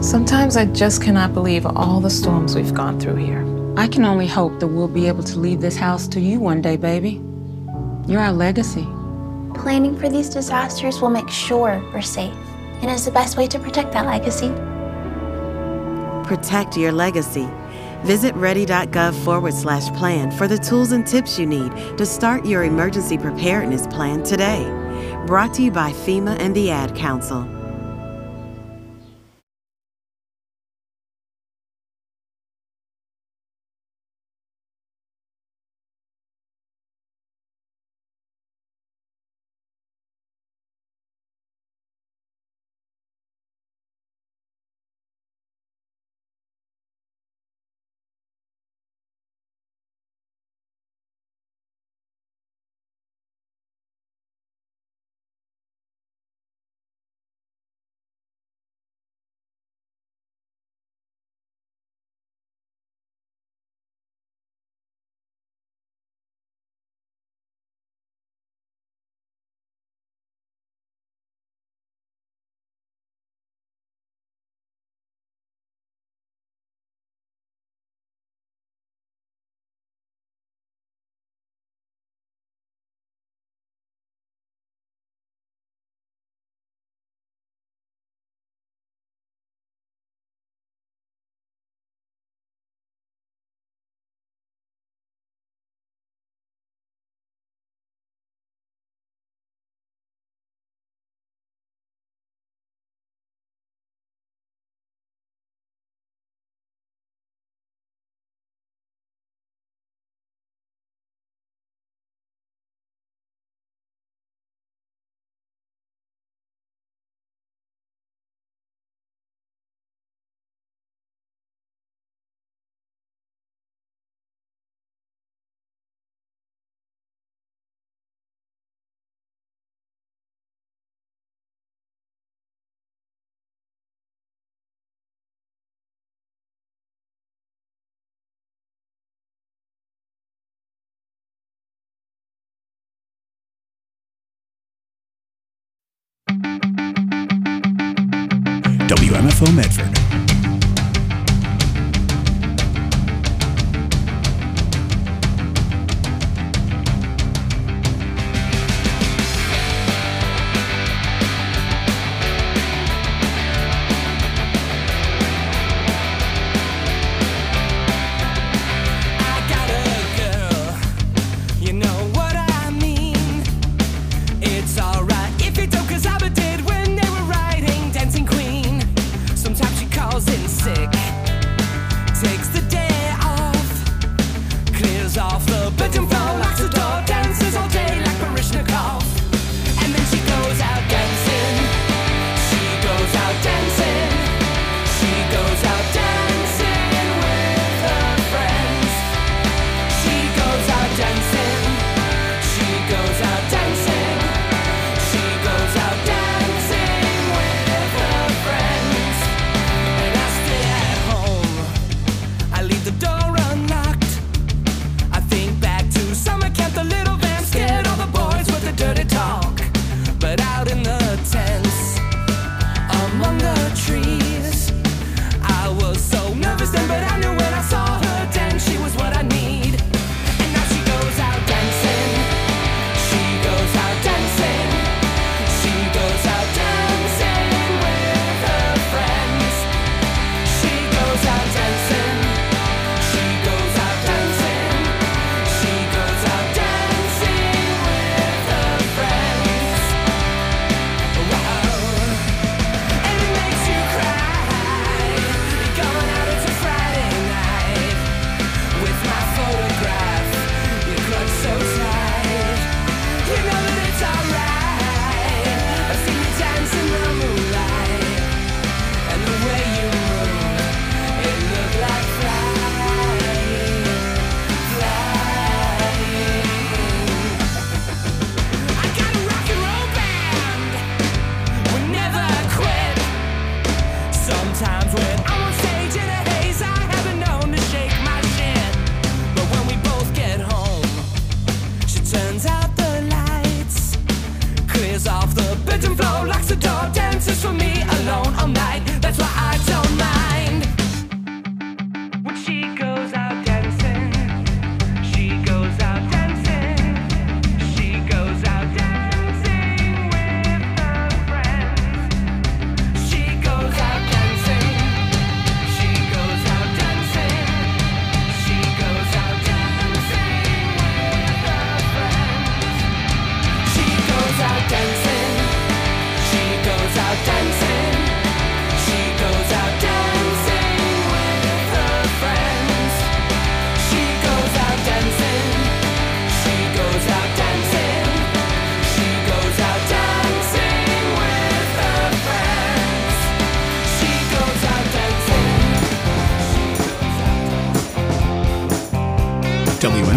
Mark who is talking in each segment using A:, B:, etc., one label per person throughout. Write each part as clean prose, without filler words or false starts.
A: Sometimes I just cannot believe all the storms we've gone through here.
B: I can only hope that we'll be able to leave this house to you one day, baby. You're our legacy.
C: Planning for these disasters will make sure we're safe, and is the best way to protect that legacy.
D: Protect your legacy. Visit ready.gov/plan for the tools and tips you need to start your emergency preparedness plan today. Brought to you by FEMA and the Ad Council.
E: WMFO Medford.
F: Off the bed and flow, locks the door, dances for me alone all night. That's why I don't know.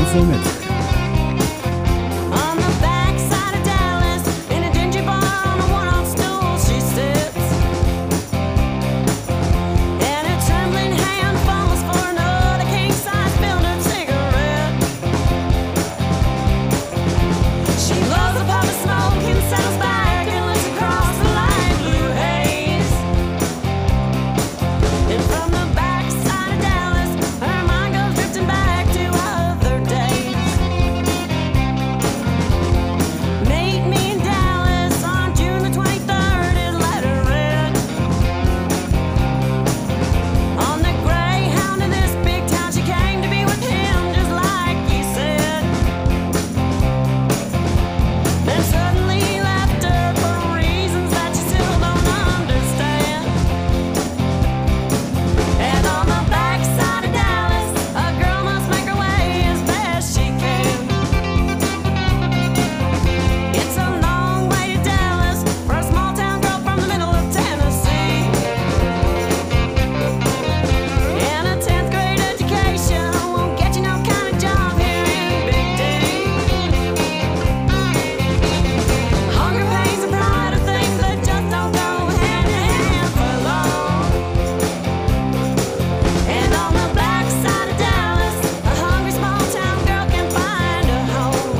E: WMFO Medford.
F: On the backside of Dallas, in a dingy bar on a one-off stool, she sits. And her trembling hand fumbles for another king-size filtered cigarette. She loves a puff of smoke and settles back and looks across the light blue haze. And from the backside of Dallas, her mind goes drifting back to other days. Meet me in Dallas on June the 23rd in letter red. On the Greyhound in this big town, she came to be with him just like he said. Then suddenly he left her for reasons that she still don't understand. And on the backside of Dallas, a girl must make her way as best she can. It's a long way to Dallas for a small town girl from the middle of Tennessee. And a 10th grade education won't get you no kind of job here in Big D. Hunger, pains, and pride are things that just don't go hand in hand for long. And on the backside of Dallas, a hungry small town girl can find a home.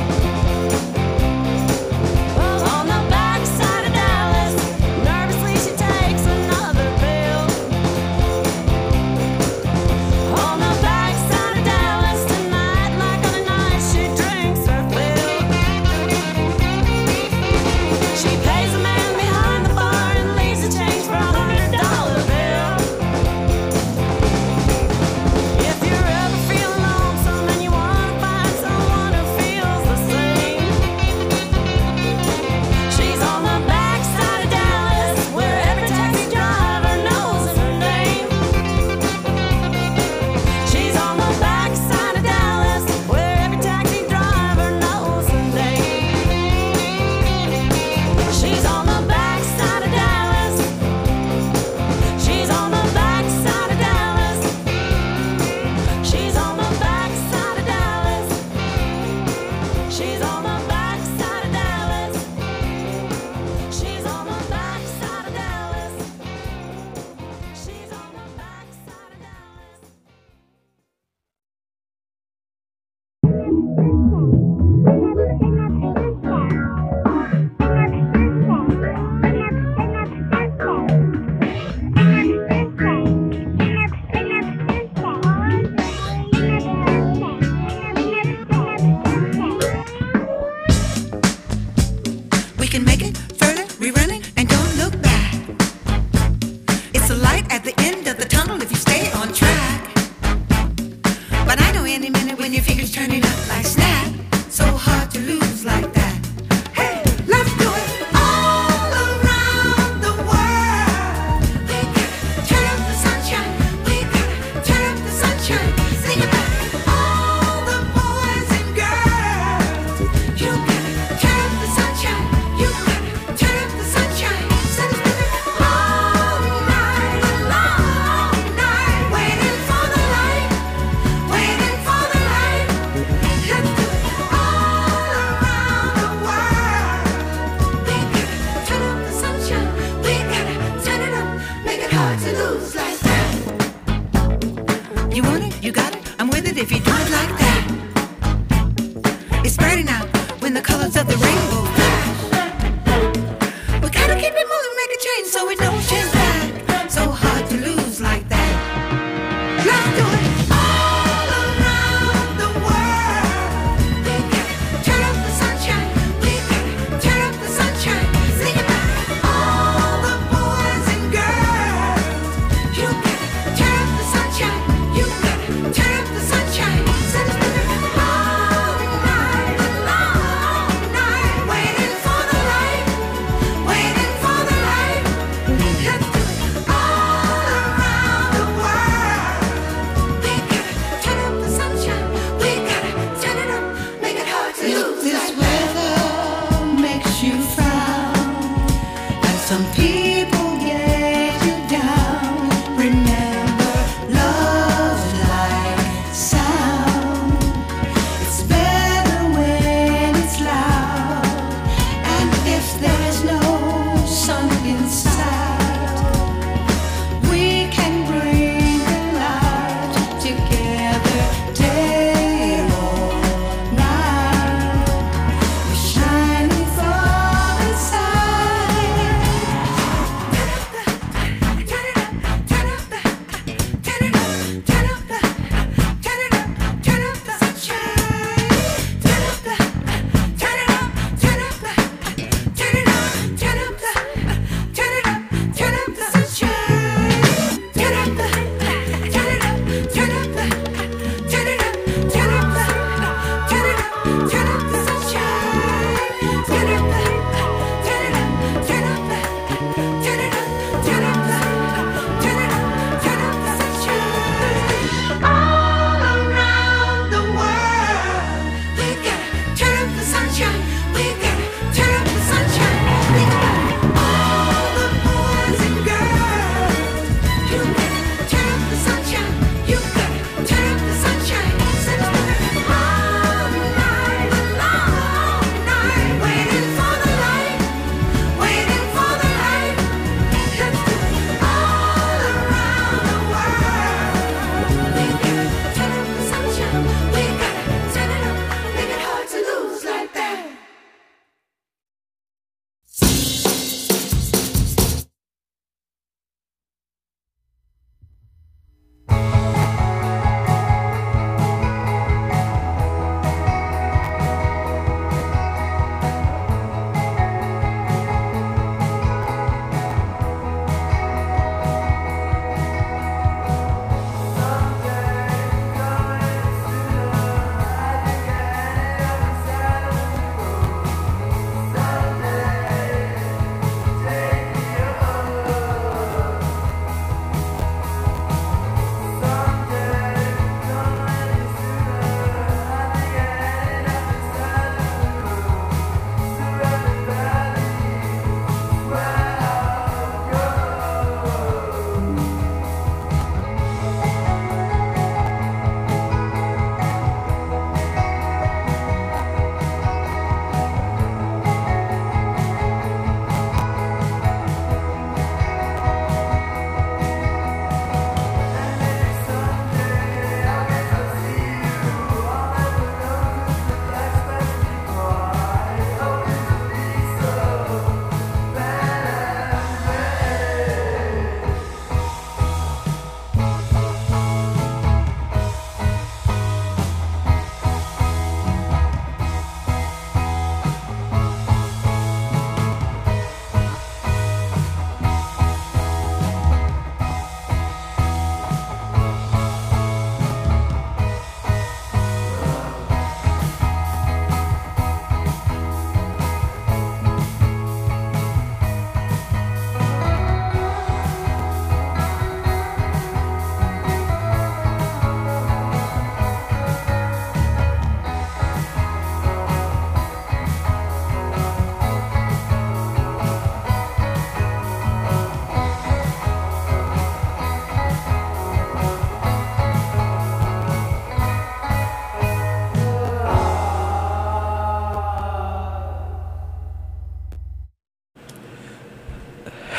F: On the backside of Dallas, nervously she takes another pill. On the backside of Dallas, tonight like other nights, she drinks her fill. She pays the man behind the bar and leaves the change for $100 bill. If you're ever feeling lonesome and you wanna find someone who feels the same, she's on the backside of Dallas, where every taxi driver knows her name. She's on the backside of Dallas, where every taxi driver knows her name. She's on the backside of Dallas. She's on the backside of Dallas. She's on the backside of Dallas. She's on the backside of Dallas. She's on the backside of Dallas. She's on the backside of Dallas.
G: We can make it further, rerunning, and don't look back. It's a light at the end of the tunnel if you stay on track. But I know any minute when your fingers turning up like snap, so hard to lose like that. Hey, let's do it all around the world. We gotta turn up the sunshine. We gotta turn up the sunshine. Sing about all the boys and girls. You gotta turn up the sunshine. You gotta turn up the sunshine. Set us all night, long night, waiting for the light, waiting for the light. Let's do it all around the world. We gotta turn up the sunshine. We gotta turn it up, make it hard to lose like that. You want it, you got it. I'm with it if you do it like that. It's brighter now when the colors of the rainbow flash. We gotta keep it moving, make a change so it don't change back. So hard to lose like that. Let's do it all around the world. We gotta turn up the sunshine. We gotta turn up the sunshine. Sing about all the boys and girls. You gotta turn up the sunshine. You gotta turn up the sunshine. Set us all night, long night, waiting for the light, waiting for the light. Let's do it all around the world. We gotta turn up the sunshine. We gotta turn it up, make it hard to lose. This weather makes you frown, and some people get you down. Remember, love's like sound. It's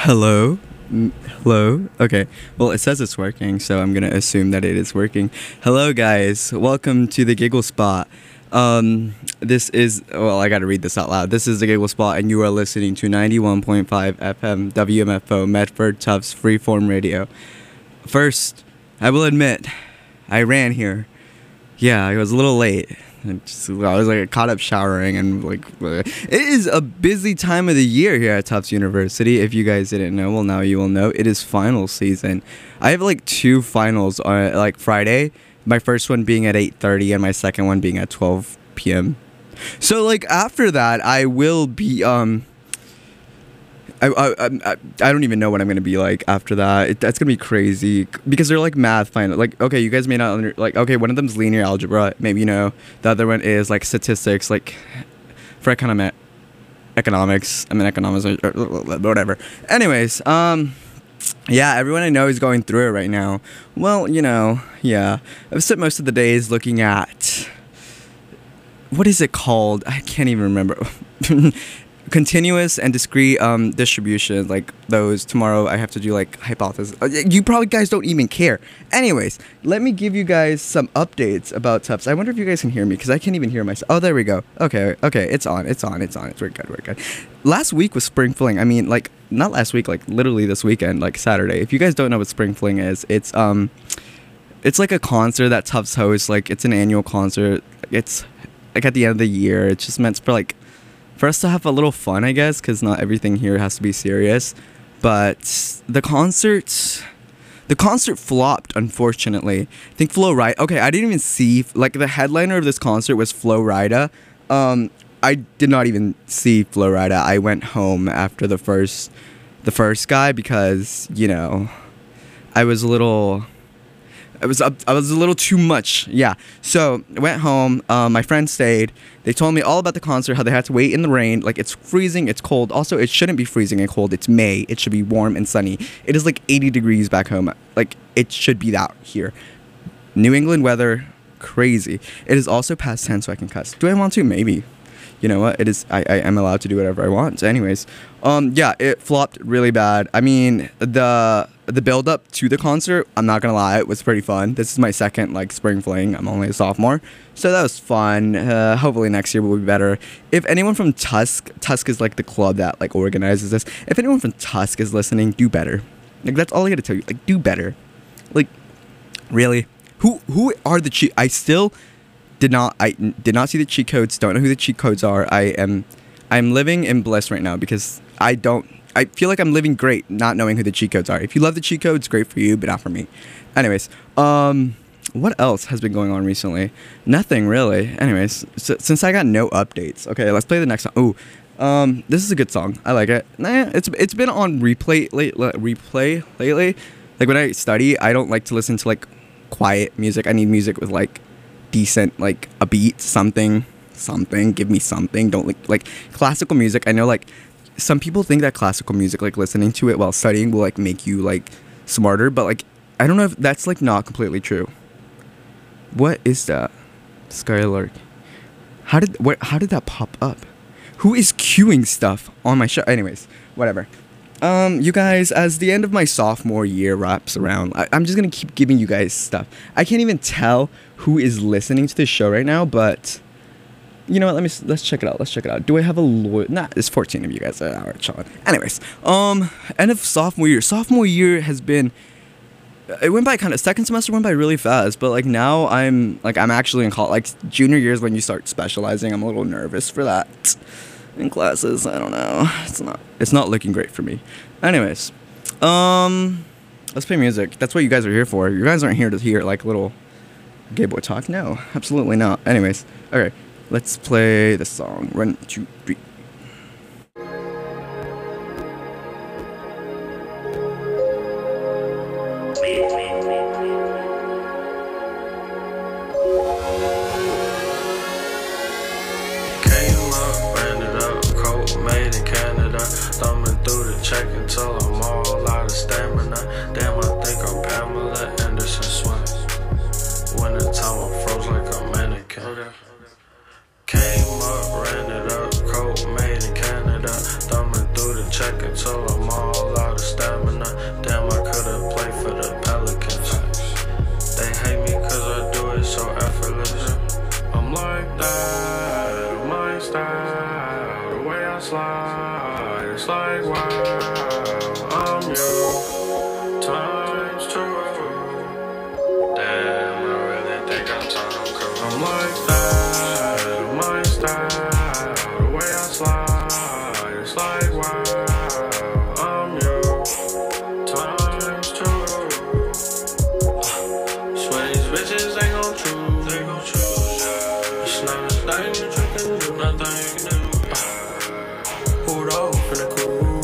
H: Hello? Hello? Okay. Well, it says it's working, so I'm gonna assume that it is working. Hello, guys. Welcome to the Giggle Spot. This is... Well, I gotta read this out loud. This is the Giggle Spot, and you are listening to 91.5 FM WMFO Medford Tufts Freeform Radio. First, I will admit, I ran here. Yeah, I was a little late. I was like caught up showering and like it is a busy time of the year here at Tufts University. If you guys didn't know, well, now you will know. It is final season. I have like 2 finals on like Friday. My first one being at 8:30 and my second one being at 12 p.m. So like after that, I will be I don't even know what I'm gonna be like after that. That's gonna be crazy because they're like math final. Like, okay, you guys may not okay, one of them's linear algebra, maybe you know. The other one is like statistics, like for economics. I mean economics or whatever. Anyways, yeah, everyone I know is going through it right now. Well, you know, yeah, I've spent most of the days looking at what is it called? I can't even remember. Continuous and discrete distribution, like those. Tomorrow I have to do like hypothesis. You probably guys don't even care. Anyways, let me give you guys some updates about Tufts. I wonder if you guys can hear me because I can't even hear myself. Oh, there we go. Okay, it's on. We're good. Last week was Spring Fling. I mean, like not last week, like literally this weekend, like Saturday. If you guys don't know what Spring Fling is, it's like a concert that Tufts hosts. Like it's an annual concert. It's like at the end of the year. It's just meant for us to have a little fun, I guess, because not everything here has to be serious. But the concert flopped, unfortunately. I think Flo Rida. Okay, I didn't even see, like, the headliner of this concert was Flo Rida. I did not even see Flo Rida. I went home after the first guy because, you know, I was a little too much. Yeah. So I went home. My friend stayed. They told me all about the concert, how they had to wait in the rain. Like, it's freezing, it's cold. Also, it shouldn't be freezing and cold. It's May. It should be warm and sunny. It is like 80 degrees back home. Like, it should be that here. New England weather, crazy. It is also past 10, so I can cuss. Do I want to? Maybe. You know what? It is. I am allowed to do whatever I want. So anyways, yeah, it flopped really bad. I mean, the build up to the concert, I'm not gonna lie, it was pretty fun. This is my second like Spring Fling. I'm only a sophomore, so that was fun. Hopefully next year will be better. If anyone from Tusk is like the club that like organizes this. If anyone from Tusk is listening, do better. Like that's all I gotta tell you. Like do better. Like really, who are the cheat? I did not see the cheat codes. Don't know who the cheat codes are. I'm living in bliss right now because I feel like I'm living great not knowing who the cheat codes are. If you love the cheat codes, great for you, but not for me. Anyways, what else has been going on recently? Nothing really. Anyways, since I got no updates, okay, let's play the next song. Ooh, this is a good song. I like it. It's been on replay lately. Like when I study, I don't like to listen to like quiet music. I need music with like decent, like a beat, something. Give me something. Don't like classical music. I know like some people think that classical music, like listening to it while studying, will like make you like smarter, but like I don't know if that's like not completely true. What is that? Skylark. How did that pop up? Who is queuing stuff on my show? Anyways, whatever. You guys, as the end of my sophomore year wraps around, I'm just gonna keep giving you guys stuff. I can't even tell who is listening to this show right now, but you know what? Let's check it out. Do I have a loyal? Nah, there's 14 of you guys. Alright, chilling. Anyways, end of sophomore year. Sophomore year has been. It went by second semester went by really fast, but like now I'm actually in college. Like junior year is when you start specializing. I'm a little nervous for that. In classes, I don't know. It's not looking great for me. Anyways, let's play music. That's what you guys are here for. You guys aren't here to hear like little gay boy talk. No, absolutely not. Anyways, okay, let's play the song. 1, 2, 3.
I: Check until I'm all out of stamina. Damn, I think I'm Pamela Anderson Swim. Wintertime, I froze like a mannequin. Came up, ran it up, coat made in Canada. Thumbing through the check until I'm all out of stamina. Damn, I could've played for the Pelicans. They hate me cause I do it so effortless. I'm like that, my style, the way I slide, it's like wow, I'm you, times two. Damn, I really think I'm Tom Cruise. I'm like that, my style, the way I slide, it's like wow, I'm you, times two. Swear these bitches ain't gon' choose, they gon' choose, yeah. It's not a thing that you can do, nothing you can do, yeah. Pulled off in the coupe,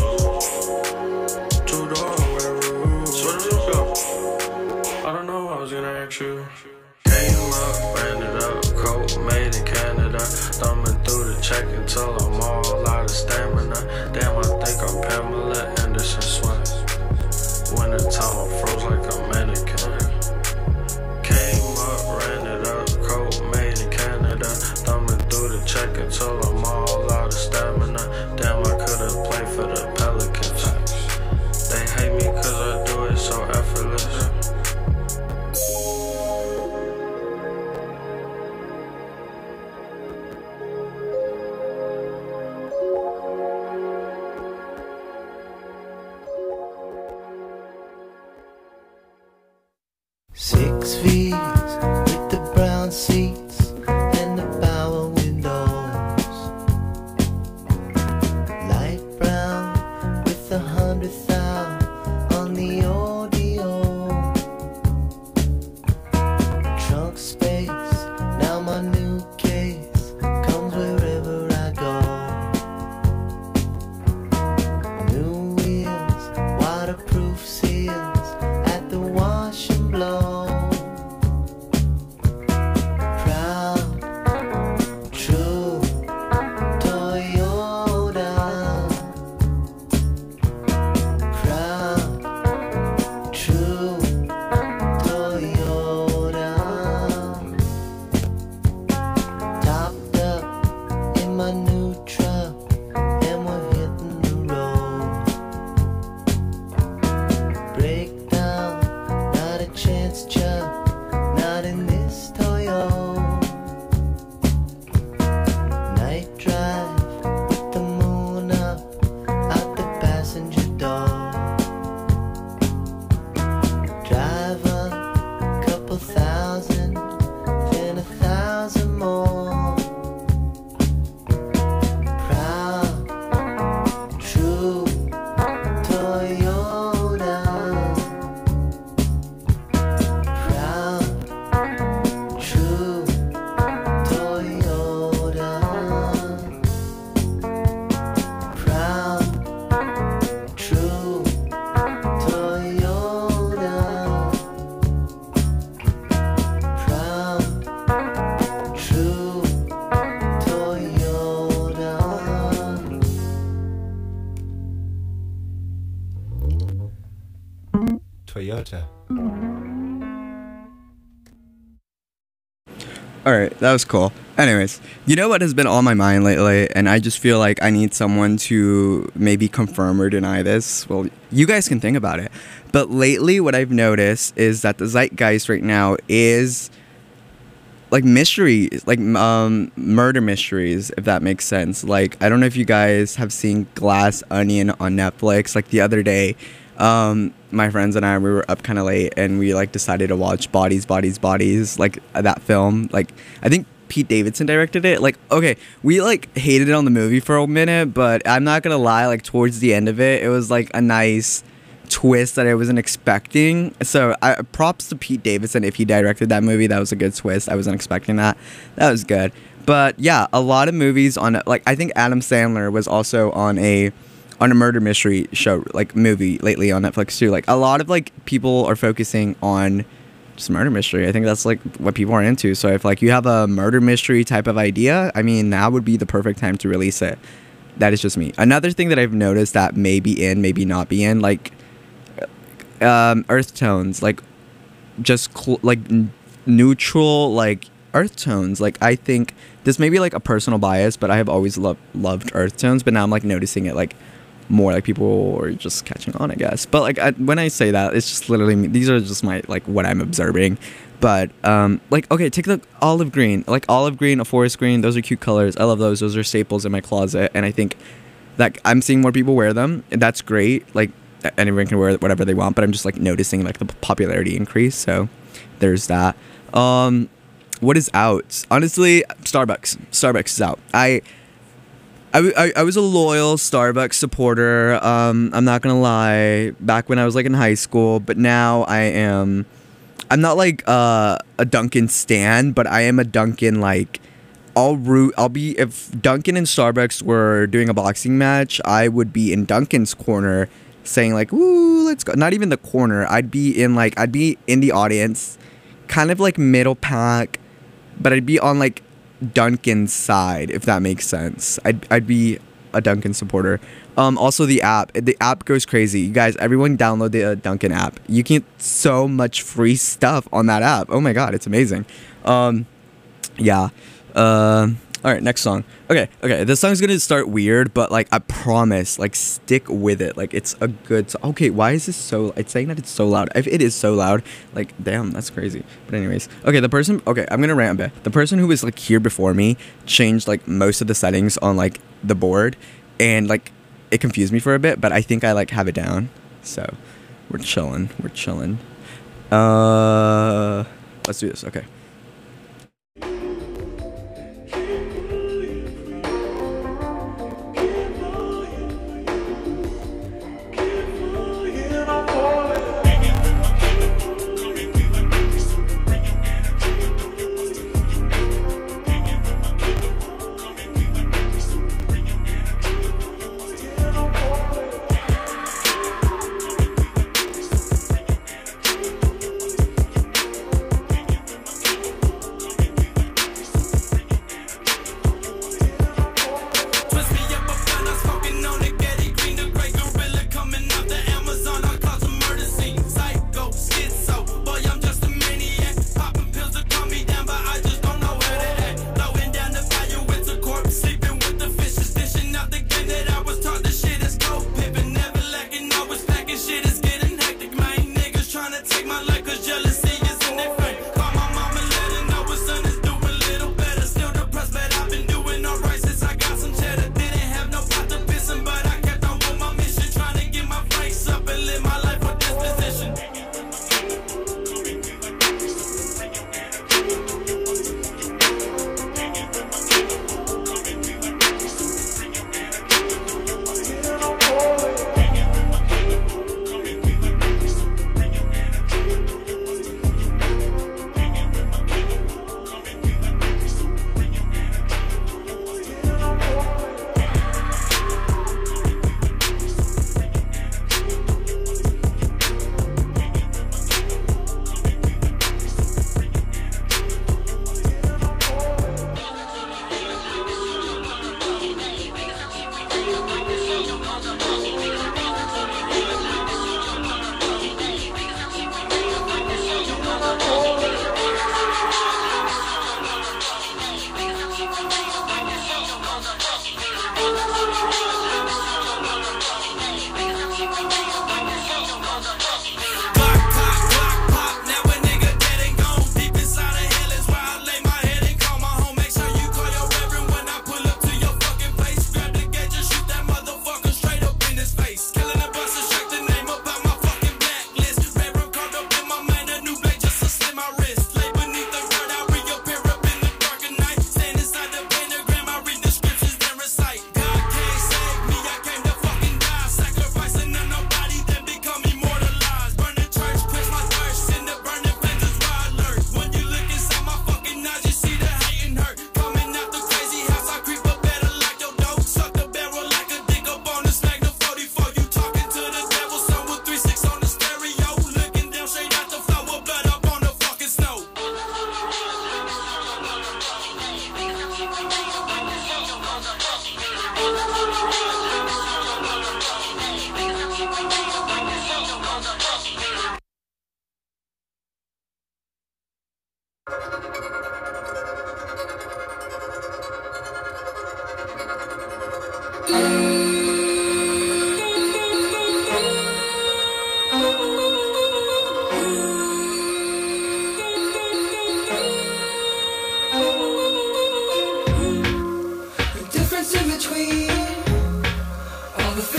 I: two-door with a roof. So where the roof go? I don't know, I was gonna ask you. Came up, ran it up, coat made in Canada. Thumbing through the check until I'm all out of stamina. Damn, I think I'm Pamela Anderson Swift. Wintertime, I froze like a mannequin. Came up, ran it up, coat made in Canada. Thumbing through the check until I'm all out of stamina. Damn, I could've played for the Pelicans. They hate me cause I do it so effortless.
J: Six V's with the brown seats and the power windows. Light brown with 100,000 on the audio. Trunk space, now my new case comes wherever I go. New wheels, waterproof seals at the wash and blow. Proud, true, Toyota. Proud, true, Toyota. Topped up in my new truck, and we're hitting the road. Breakdown, not a chance, Chuck, not in this Toyo. Night drive with the moon up, out the passenger door. Drive up, couple thousand, then 1,000 more. Proud, true, Toyota. Proud, true, Toyota. Proud, true, Toyota. Proud, true, Toyota.
K: Toyota.
H: Alright, that was cool. Anyways, you know what has been on my mind lately, and I just feel like I need someone to maybe confirm or deny this. Well, you guys can think about it. But lately, what I've noticed is that the zeitgeist right now is like mysteries, like murder mysteries, if that makes sense. Like, I don't know if you guys have seen Glass Onion on Netflix. Like the other day, my friends and I, we were up kind of late, and we like decided to watch Bodies, Bodies, Bodies, like that film. Like, I think Pete Davidson directed it. Like, okay, we like hated it on the movie for a minute, but I'm not gonna lie, like towards the end of it, it was like a nice twist that I wasn't expecting. So props to Pete Davidson if he directed that movie. That was a good twist. I wasn't expecting that. That was good. But yeah, a lot of movies on, like, I think Adam Sandler was also on a murder mystery show, like movie lately on Netflix too. Like a lot of like people are focusing on just murder mystery. I think that's like what people are into. So if like you have a murder mystery type of idea, I mean, now would be the perfect time to release it. That is just me. Another thing that I've noticed that may be in, maybe not be in, like earth tones, like just like neutral, like earth tones. Like I think this may be like a personal bias, but I have always loved earth tones, but now I'm like noticing it like more. Like people are just catching on, I guess. But like when I say that, it's just literally these are just my like what I'm observing. But like okay, take the olive green, a forest green. Those are cute colors. I love those. Those are staples in my closet, and I think that I'm seeing more people wear them, and that's great. Like anyone can wear whatever they want, but I'm just like noticing like the popularity increase. So there's that. What is out? Honestly, Starbucks is out. I was a loyal Starbucks supporter. I'm not gonna lie. Back when I was like in high school, but now I'm not like a Dunkin' stan, but I am a Dunkin' like. If Dunkin' and Starbucks were doing a boxing match, I would be in Dunkin's corner, saying like, "Woo, let's go!" Not even the corner. I'd be in the audience, kind of like middle pack, but I'd be on like Dunkin's side, if that makes sense. I'd be a Dunkin' supporter. Also the app goes crazy. You guys, everyone download the Dunkin' app. You can get so much free stuff on that app. Oh my god, it's amazing. Yeah. All right, next song. Okay, this song's gonna start weird, but like I promise, like stick with it. Like it's a good song. Okay, why is this so? It's saying that it's so loud. If it is so loud, like damn, that's crazy. But anyways, okay, I'm gonna rant a bit. The person who was like here before me changed like most of the settings on like the board, and like it confused me for a bit. But I think I like have it down. So we're chilling. Let's do this. Okay.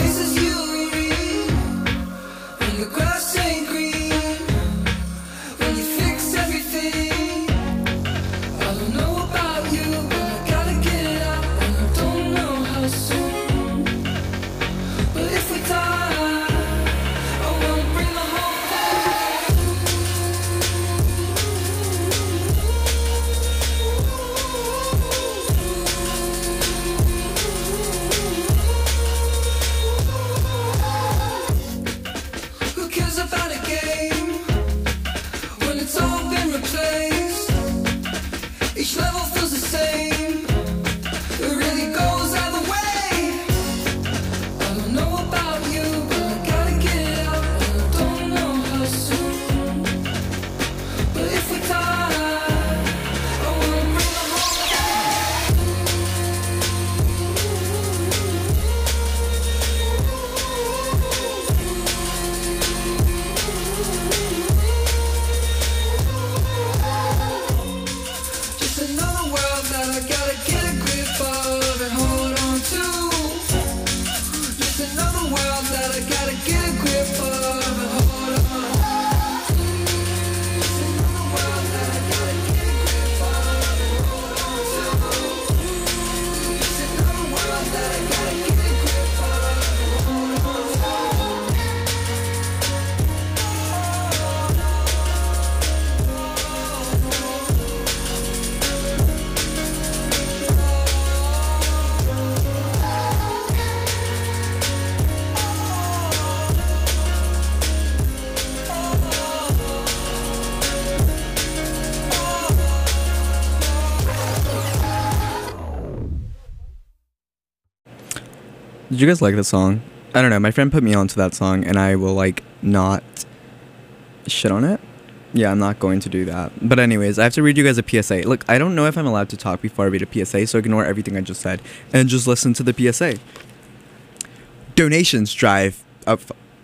F: faces you read. When the grass ain't green, when you fix everything. I don't know about you, but I gotta get out, and I don't know how soon. But if we die, I wanna bring the whole Who cares about a game when it's all been replaced? Each level feels the same. It really goes either way. I don't know about you, but I gotta get out, and I don't know how soon. But if we die, I wanna bring the whole Just another world that I gotta get a grip of and hold on to. Just another world that I gotta get a grip of and hold on to. Just another world that I gotta get a grip of and hold on to. Just another world that I gotta get a grip of and hold on to.
H: Did you guys like the song? I don't know. My friend put me onto that song, and I will like not shit on it. Yeah, I'm not going to do that. But anyways, I have to read you guys a PSA. Look, I don't know if I'm allowed to talk before I read a PSA, so ignore everything I just said and just listen to the PSA. Donations drive up.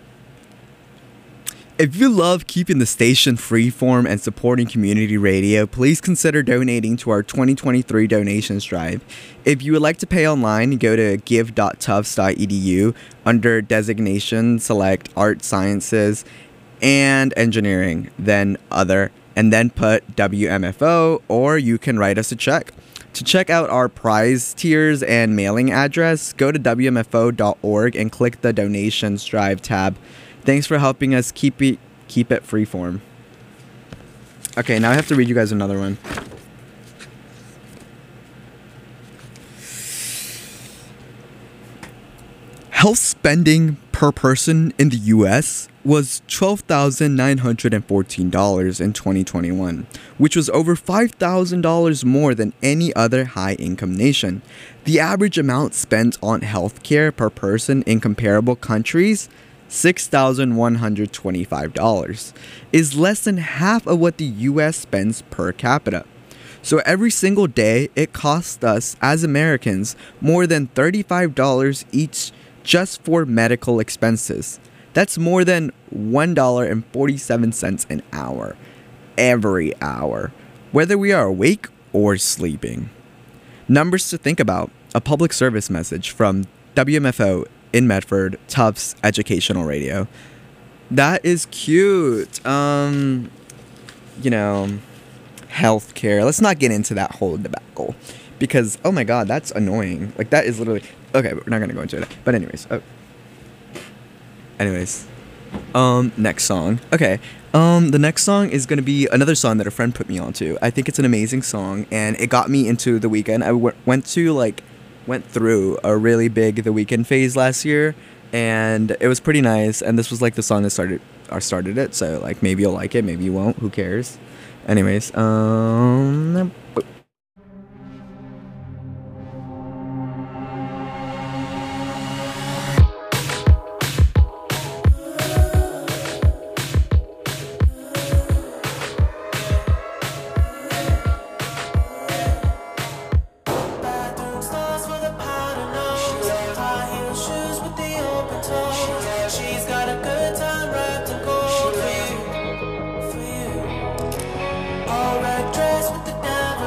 H: If you love keeping the station freeform and supporting community radio, please consider donating to our 2023 donations drive. If you would like to pay online, go to give.tufts.edu under designation, select Art Sciences and Engineering, then Other, and then put WMFO, or you can write us a check. To check out our prize tiers and mailing address, go to WMFO.org and click the Donations Drive tab. Thanks for helping us keep it freeform. Okay, now I have to read you guys another one. Health spending per person in the US was $12,914 in 2021, which was over $5,000 more than any other high-income nation. The average amount spent on healthcare per person in comparable countries, $6,125, is less than half of what the US spends per capita. So every single day, it costs us as Americans more than $35 each just for medical expenses. That's more than $1.47 an hour, every hour, whether we are awake or sleeping. Numbers to think about. A public service message from WMFO in Medford, Tufts Educational Radio. That is cute. You know, healthcare. Let's not get into that whole debacle because, oh my God, that's annoying. Like, that is literally, okay, we're not gonna go into it. But anyways, next song. Okay, the next song is gonna be another song that a friend put me onto. I think it's an amazing song, and it got me into The Weeknd. I went through a really big The Weeknd phase last year, and it was pretty nice. And this was like the song that started it. So like maybe you'll like it, maybe you won't. Who cares? Anyways,
J: All red dress with the devil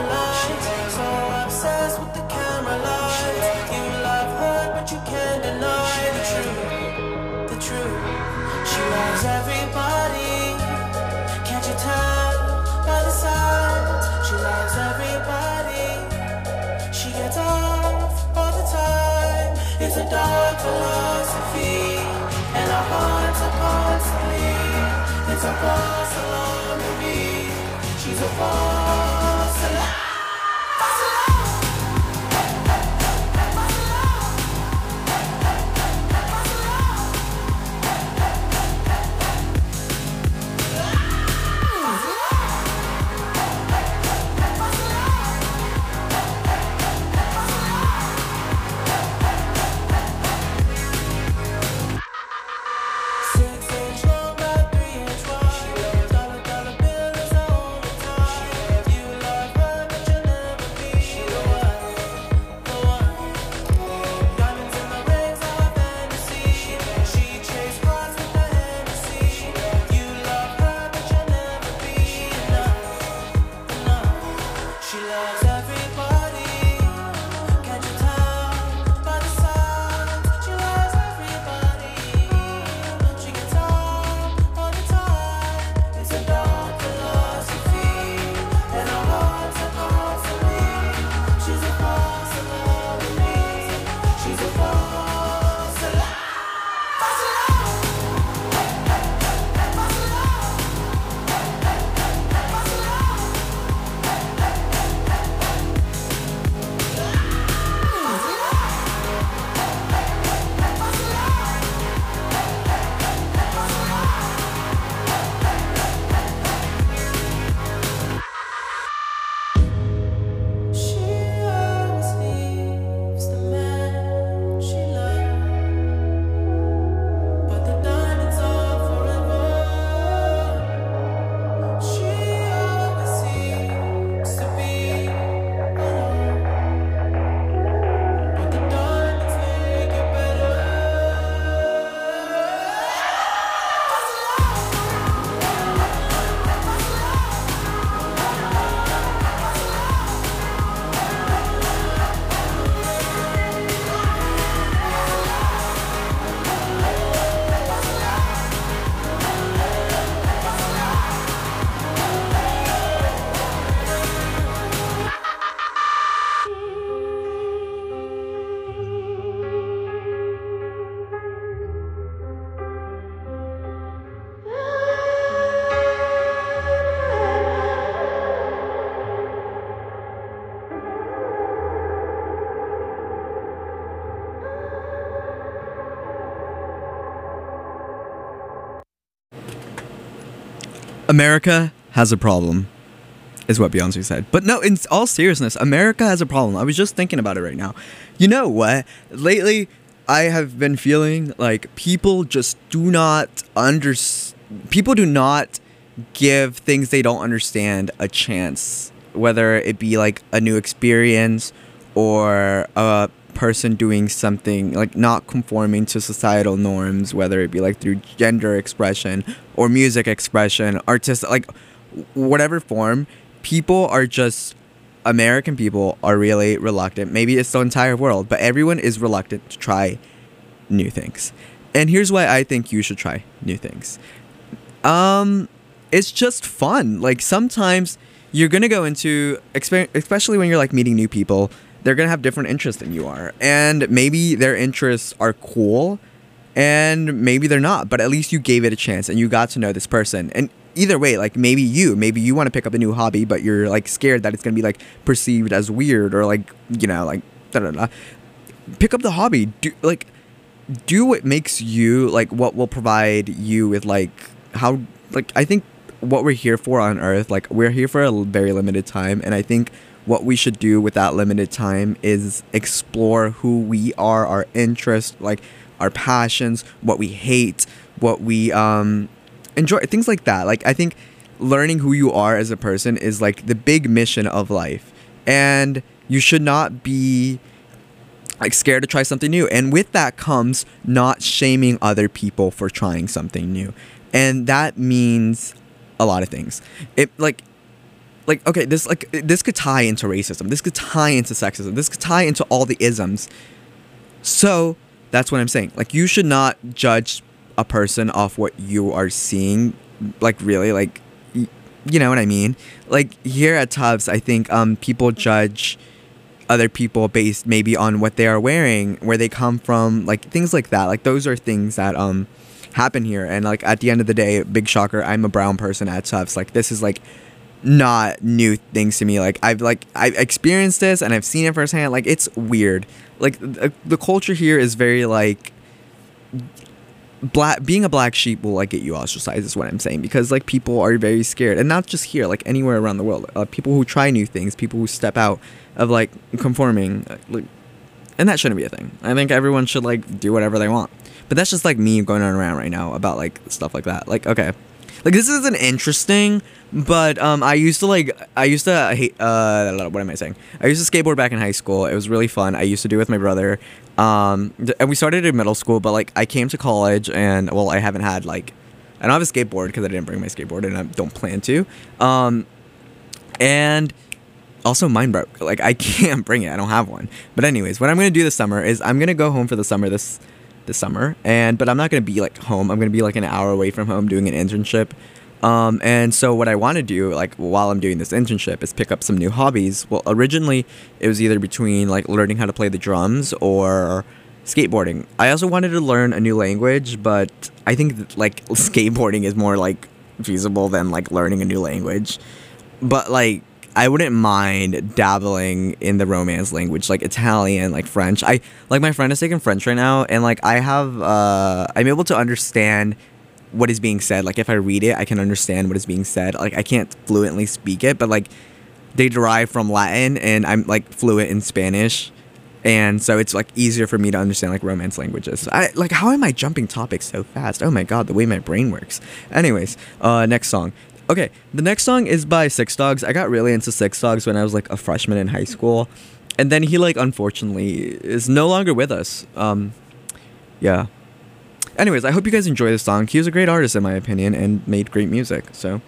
J: loves everybody. Can't you tell by the signs? She loves everybody. She gets off all the time. It's a dark philosophy, and our hearts are constantly. It's a false alarm to me. She's a false alarm. False alarm.
H: America has a problem, is what Beyonce said. But no, in all seriousness, America has a problem. I was just thinking about it right now. You know what? Lately, I have been feeling like people just do not people do not give things they don't understand a chance, whether it be like a new experience or a person doing something like not conforming to societal norms, whether it be like through gender expression or music expression, artistic, like whatever form. People are just, American people are really reluctant. Maybe it's the entire world, but everyone is reluctant to try new things. And here's why I think you should try new things. It's just fun. Like sometimes you're gonna go into, especially when you're like meeting new people, they're gonna have different interests than you are, and maybe their interests are cool, and maybe they're not. But at least you gave it a chance, and you got to know this person. And either way, like maybe you want to pick up a new hobby, but you're like scared that it's gonna be like perceived as weird or like, you know, like da da da. Pick up the hobby. Do what makes you, like what will provide you with like how, like I think what we're here for on Earth, like we're here for a very limited time, and I think what we should do with that limited time is explore who we are, our interests, like our passions, what we hate, what we enjoy, things like that. Like I think learning who you are as a person is like the big mission of life, and you should not be like scared to try something new. And with that comes not shaming other people for trying something new, and that means a lot of things. It like okay, this could tie into racism, this could tie into sexism, this could tie into all the isms. So that's what I'm saying. Like you should not judge a person off what you are seeing, like really, like, you know what I mean? Like here at Tufts, I think people judge other people based maybe on what they are wearing, where they come from, like things like that. Like those are things that happen here. And like at the end of the day, big shocker, I'm a brown person at Tufts. Like this is like not new things to me. Like I've experienced this and I've seen it firsthand. Like it's weird. Like the culture here is very like being a black sheep will like get you ostracized is what I'm saying, because like people are very scared, and not just here, like anywhere around the world. People who try new things, people who step out of like conforming, like, and that shouldn't be a thing. I think everyone should like do whatever they want. But that's just like me going on around right now about like stuff like that. Like okay, like this isn't interesting, but I used to hate what am I saying? I used to skateboard back in high school. It was really fun. I used to do it with my brother. And we started in middle school, but like I came to college and well, I haven't had like, I don't have a skateboard because I didn't bring my skateboard and I don't plan to. And also mine broke. Like I can't bring it. I don't have one. But anyways, what I'm going to do this summer is I'm going to go home for the summer this summer, but I'm not going to be like home. I'm going to be like an hour away from home doing an internship. And so what I want to do, like while I'm doing this internship, is pick up some new hobbies. Well, originally it was either between like learning how to play the drums or skateboarding. I also wanted to learn a new language, but I think that, like skateboarding is more like feasible than like learning a new language. But like I wouldn't mind dabbling in the Romance language, like Italian, like French. Like my friend is taking French right now, and like I'm able to understand what is being said. Like if I read it, I can understand what is being said. Like I can't fluently speak it, but like they derive from Latin, and I'm like fluent in Spanish, and so it's like easier for me to understand like Romance languages. How am I jumping topics so fast? Oh my god, the way my brain works. Anyways, next song. Okay, the next song is by Six Dogs. I got really into Six Dogs when I was like a freshman in high school, and then he like unfortunately is no longer with us. Yeah. Anyways, I hope you guys enjoy this song. He was a great artist in my opinion and made great music. So.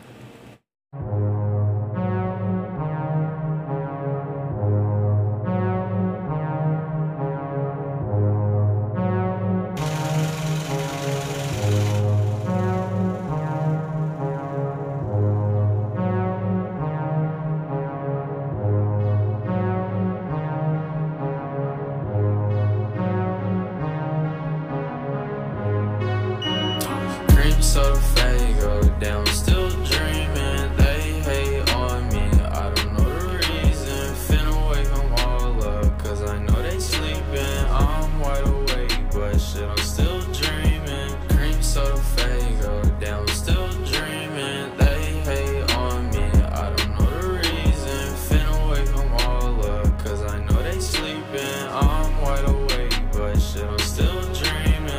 I: So Fago down, still dreaming. They hate on me, I don't know the reason. Finna wake them all up, cause I know they sleeping. I'm wide awake, but shit, I'm still dreaming. Cream soda Fago down, still dreaming. They hate on me, I don't know the reason. Finna wake them all up, cause I know they sleeping. I'm wide awake, but shit, I'm still dreaming.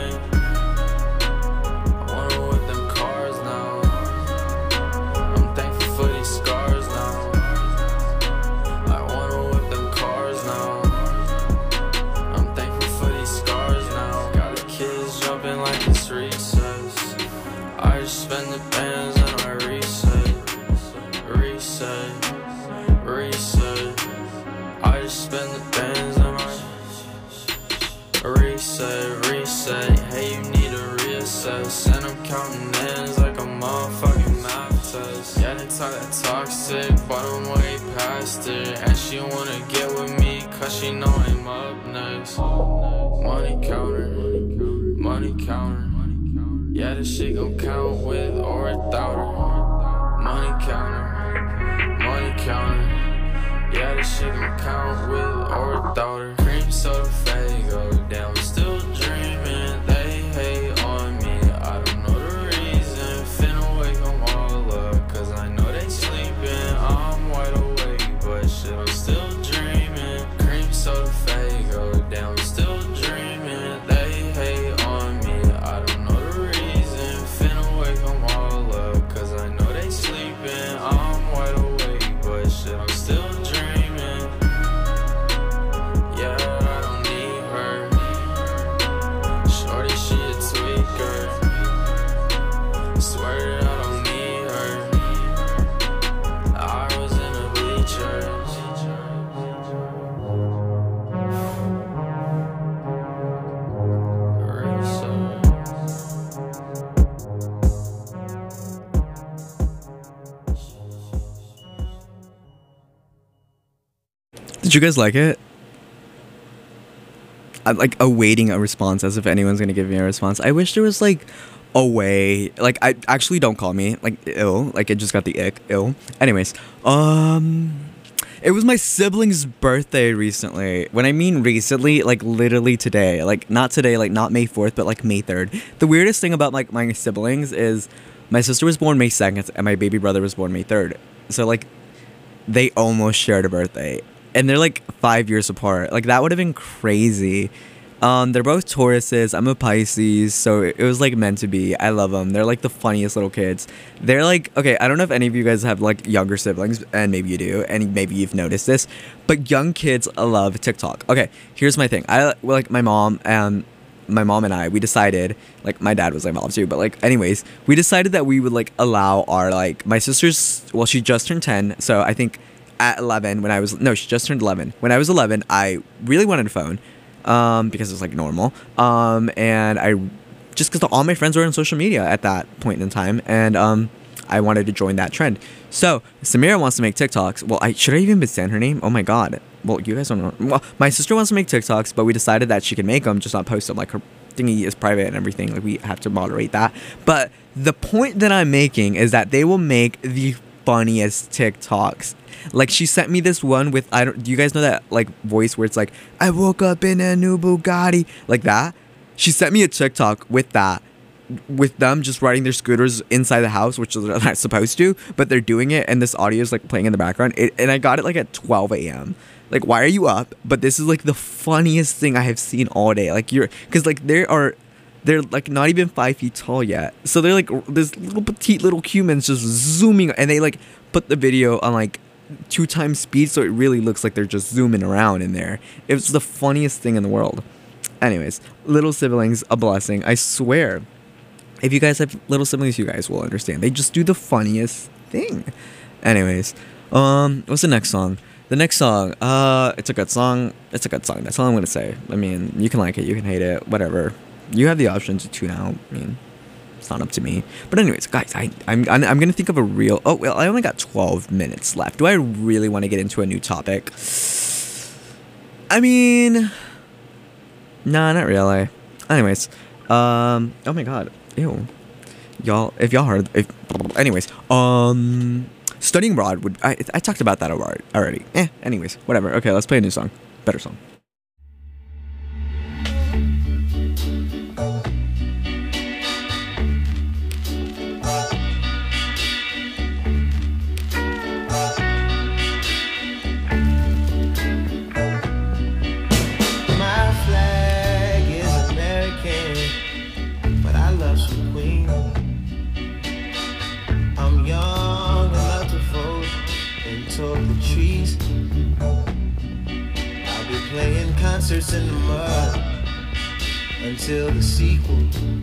I: I just spend the bands and I reset. I just spend the bands and I reset. Hey, you need to reassess. And I'm counting ends like a motherfucking math test. Yeah, they talk that toxic, but I'm way past it. And she wanna get with me, cause she know I'm up next. Money counter. Yeah, this shit gon' count with or without her. Money counter. Yeah, this shit gon' count with or without her. Cream soda Fago down, still dreaming. They hate on me, I don't know the reason. Finna wake them all up, cause I know they sleeping. I'm wide awake, but shit, I'm still dreaming. Cream soda Fago down, still dreaming. They hate on me, I don't know the reason. Finna wake them all up, cause I know they sleeping. I'm wide awake, but shit, I'm still dreaming. Yeah, I don't need her.
H: Did you guys like it? I'm like awaiting a response as if anyone's gonna give me a response. I wish there was like a way. Like, I actually don't call me like ill. Like, it just got the ick. Ill. Anyways, it was my sibling's birthday recently. When I mean recently, like literally today. Like not today, like not May 4th, but like May 3rd. The weirdest thing about like my siblings is my sister was born May 2nd and my baby brother was born May 3rd. So like they almost shared a birthday. And they're like 5 years apart. Like that would have been crazy. They're both Tauruses. I'm a Pisces, so it was like meant to be. I love them. They're like the funniest little kids. They're like, okay, I don't know if any of you guys have like younger siblings, and maybe you do, and maybe you've noticed this, but young kids love TikTok. Okay, here's my thing. My mom and I, we decided, like my dad was like mom too, but like anyways, we decided that we would like allow our like my sister's. Well, she just turned 10, so I think at 11 she just turned 11. When I was 11, I really wanted a phone. Because it's like normal. And I just because all my friends were on social media at that point in time, and I wanted to join that trend. So Samira wants to make TikToks. Well, should I even say her name? Oh my god. Well, you guys don't know. Well, my sister wants to make TikToks, but we decided that she can make them, just not post them. Like her thingy is private and everything. Like we have to moderate that. But the point that I'm making is that they will make the funniest TikToks. Like she sent me this one with do you guys know that like voice where it's like I woke up in a new Bugatti, like that? She sent me a TikTok with that, with them just riding their scooters inside the house, which they're not supposed to, but they're doing it, and this audio is like playing in the background. And I got it like at 12 a.m. Like, why are you up? But this is like the funniest thing I have seen all day. Like because like they're like not even 5 feet tall yet, so they're like this little petite little humans just zooming, and they like put the video on like 2 times speed, so it really looks like they're just zooming around in there. It was the funniest thing in the world. Anyways, little siblings, a blessing. I swear, if you guys have little siblings, you guys will understand. They just do the funniest thing. Anyways, what's the next song? The next song, it's a good song. It's a good song. That's all I'm gonna say. I mean, you can like it, you can hate it, whatever. You have the option to tune out. I mean, it's not up to me. But anyways, guys, I'm gonna think of a real. Oh well, I only got 12 minutes left. Do I really want to get into a new topic? I mean, nah, not really. Anyways, oh my god, ew, y'all. If y'all heard, anyways, studying abroad would. I talked about that already. Anyways, whatever. Okay, let's play a new song. Better song.
J: Playing concerts in the mud until the sequel.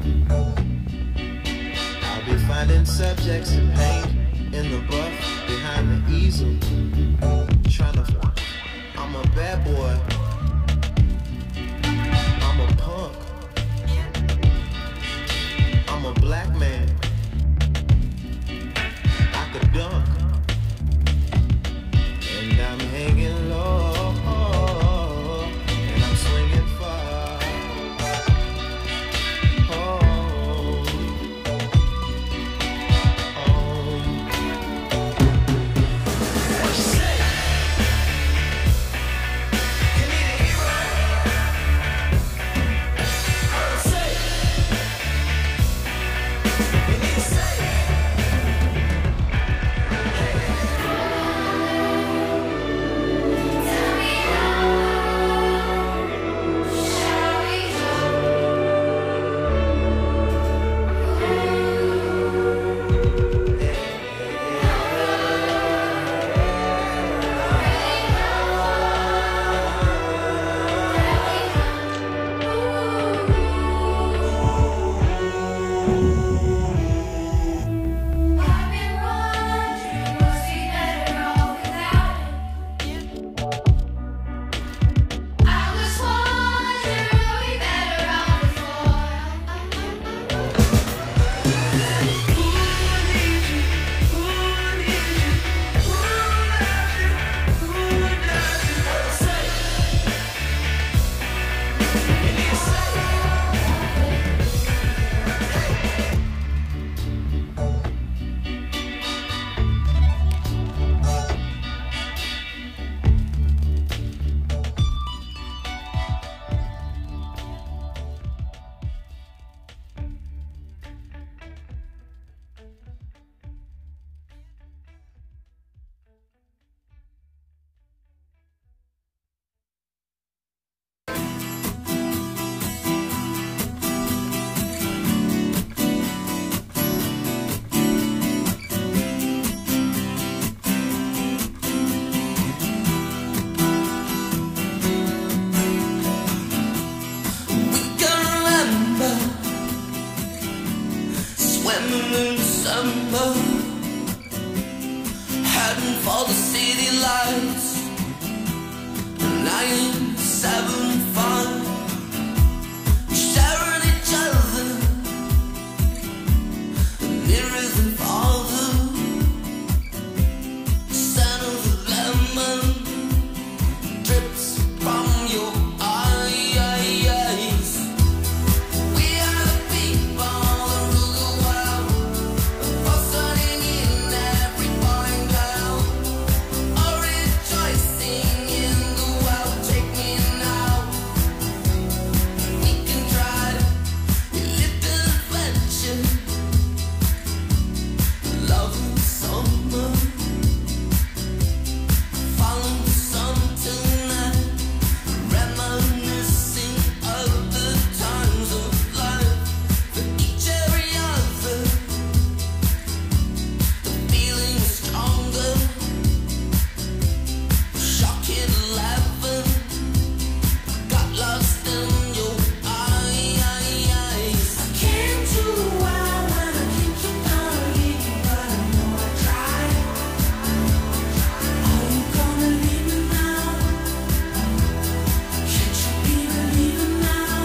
J: I'll be finding subjects to paint in the buff behind the easel. I'm a bad boy. I'm a punk. I'm a black man. I could dunk. And I'm hanging low.
F: Give me
J: when in December, heading for the city lights. 975, sharing each other, nearer than farther. Scent of the lemon drips from your eyes. We are the people that rule the world, fostering in every boy and girl, all rejoicing in the world. Take me now, we can try a little adventure, love in summer, follow the sun tonight, reminiscing of the times of life for each every other. The feeling is stronger, shocking 11, got lost in your eyes. I can't do well when I think you're gonna leave, but I know I tried. Are you gonna leave me now? Can't you be believing now?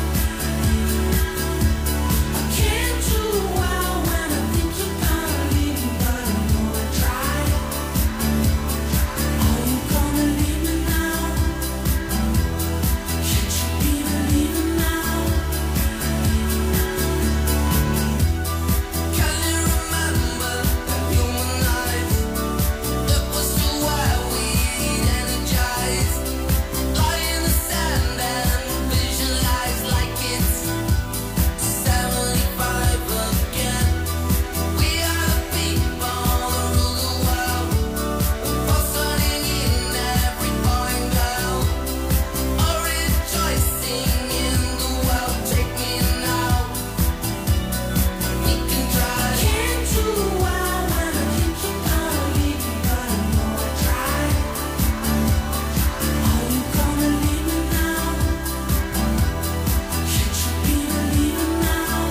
J: I can't do well when I think you're gonna leave, but I know I tried. Are you gonna leave me now? Can't you be believing now? Can you remember that human life? It was so wild, we'd energized, lie in the sand and visualize like it's 75 again. We are the people that rule the world, fostering in every boy and girl, all rejoicing in the world. Take me now, we can try. Can't do well when I think you're gonna leave, but I know I tried. Are you gonna leave me now? Can't you be believing now?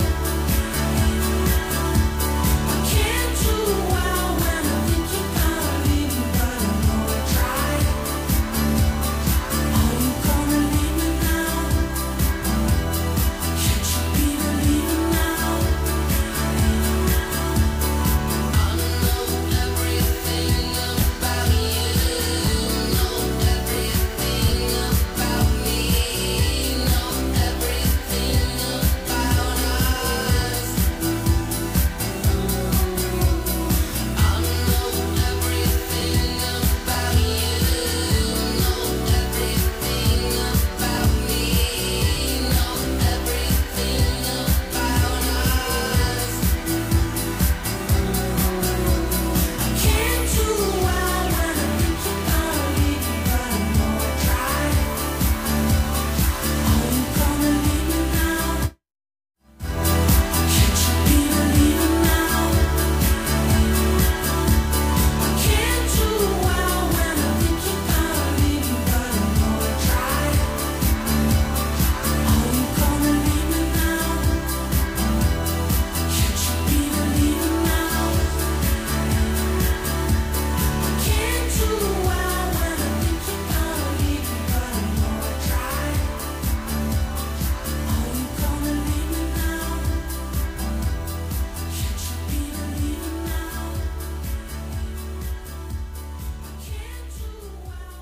J: I can't do well when I think you're gonna leave, but I know I tried. Are you gonna leave me now? Can't you be believing now? I know everything about you, know everything about me, know everything about us. I know everything about you, know everything about me, know everything about us. I can't do well when I think you're gonna leave, but I know I tried. Are you gonna leave me now? Can't you be believing now? I can't do well when I think you're gonna leave, but I know I tried. Are you gonna leave me now? Can't you be believing now? I can't do well when I think you're gonna leave, but I know I tried. Are you gonna leave me now? Can't you be believing now? I can't do well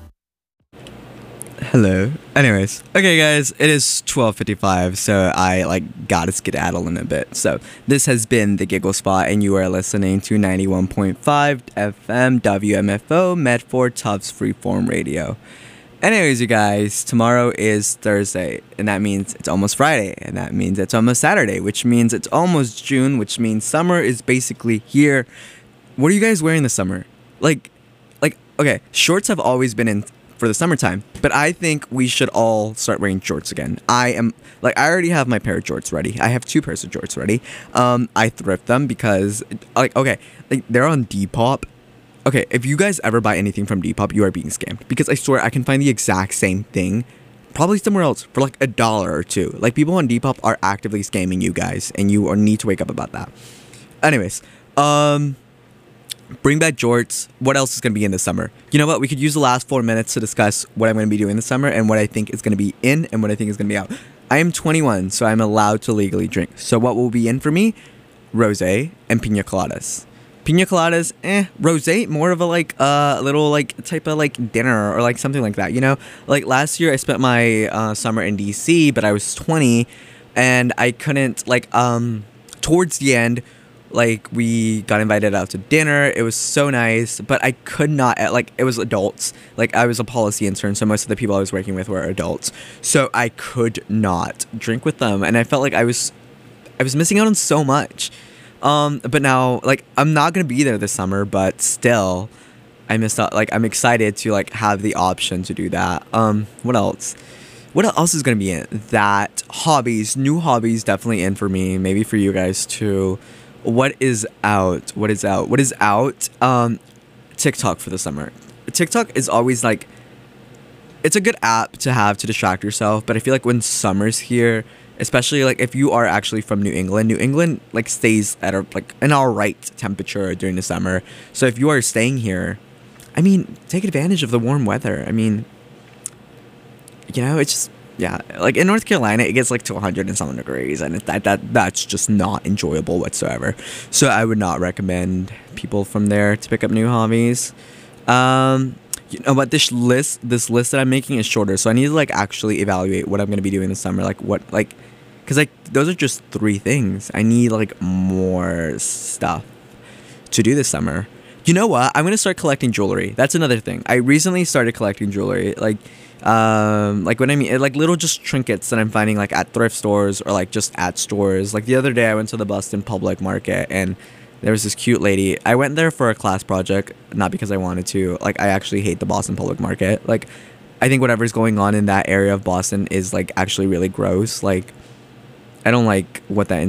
J: when
H: Hello. Anyways, okay, guys, it is 12:55, so I gotta skedaddle in a bit. So this has been the Giggle Spot, and you are listening to 91.5 FM WMFO Medford Tufts Freeform Radio. Anyways, you guys, tomorrow is Thursday, and that means it's almost Friday, and that means it's almost Saturday, which means it's almost June, which means summer is basically here. What are you guys wearing this summer? Okay, shorts have always been in for the summertime, but I think we should all start wearing shorts again. I already have my pair of shorts ready. I have 2 pairs of shorts ready. I thrift them because, they're on Depop. Okay, if you guys ever buy anything from Depop, you are being scammed, because I swear I can find the exact same thing probably somewhere else for like $1 or $2. Like, people on Depop are actively scamming you guys, and you need to wake up about that. Anyways, bring back jorts. What else is going to be in the summer? You know what? We could use the last 4 minutes to discuss what I'm going to be doing this summer and what I think is going to be in and what I think is going to be out. I am 21, so I'm allowed to legally drink. So what will be in for me? Rosé and pina coladas. Pina coladas, rosé, more of a like little like type of like dinner or like something like that, you know? Like last year I spent my summer in DC, but I was 20 and I couldn't like towards the end, like we got invited out to dinner. It was so nice, but I could not like it was adults. Like I was a policy intern, so most of the people I was working with were adults. So I could not drink with them and I felt like I was missing out on so much. But now, like, I'm not gonna be there this summer, but still, I missed out. Like, I'm excited to, like, have the option to do that. What else? What else is gonna be in? That, hobbies, new hobbies definitely in for me, maybe for you guys too. What is out? What is out? What is out? TikTok for the summer. TikTok is always, like, it's a good app to have to distract yourself, but I feel like when summer's here, especially like if you are actually from New England like stays at like an alright temperature during the summer. So if you are staying here, I mean, take advantage of the warm weather. I mean, you know, it's just, yeah, like in North Carolina, it gets like to 100 and something degrees, and that's just not enjoyable whatsoever. So I would not recommend people from there to pick up new hobbies. You know, but this list that I'm making is shorter, so I need to like actually evaluate what I'm gonna be doing this summer. Like what, like, cause like those are just 3 things. I need like more stuff to do this summer. You know what? I'm gonna start collecting jewelry. That's another thing. I recently started collecting jewelry, like what I mean, like little just trinkets that I'm finding like at thrift stores or like just at stores. Like the other day, I went to the Boston Public Market and there was this cute lady. I went there for a class project, not because I wanted to. Like, I actually hate the Boston Public Market. Like, I think whatever's going on in that area of Boston is, like, actually really gross. Like, I don't like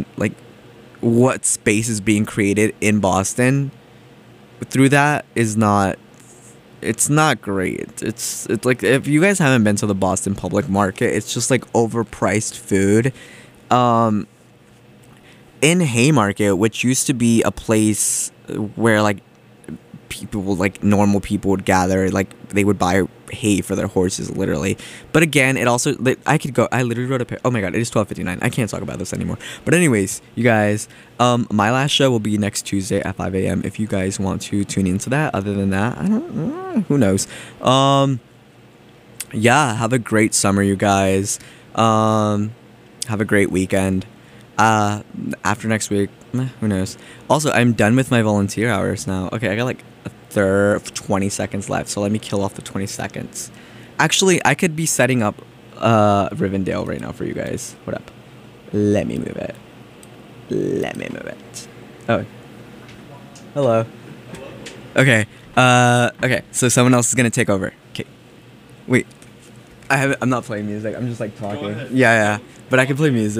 H: what space is being created in Boston through that is not, it's not great. It's like, if you guys haven't been to the Boston Public Market, it's just, like, overpriced food. In Haymarket, which used to be a place where like people, like normal people would gather, like they would buy hay for their horses, literally. But again, it also, I literally wrote oh my god, it is 12:59. I can't talk about this anymore. But anyways, you guys, my last show will be next Tuesday at 5 a.m. if you guys want to tune into that. Other than that, I don't, who knows. Yeah, have a great summer, you guys. Have a great weekend. After next week, who knows. Also, I'm done with my volunteer hours now. Okay, I got like 20 seconds left, so let me kill off the 20 seconds. Actually, I could be setting up Rivendell right now for you guys. What up? Let me move it. Oh. Hello. Okay. Okay, so someone else is gonna take over. Okay. Wait. I'm not playing music. I'm just like talking. Yeah. But I can play music.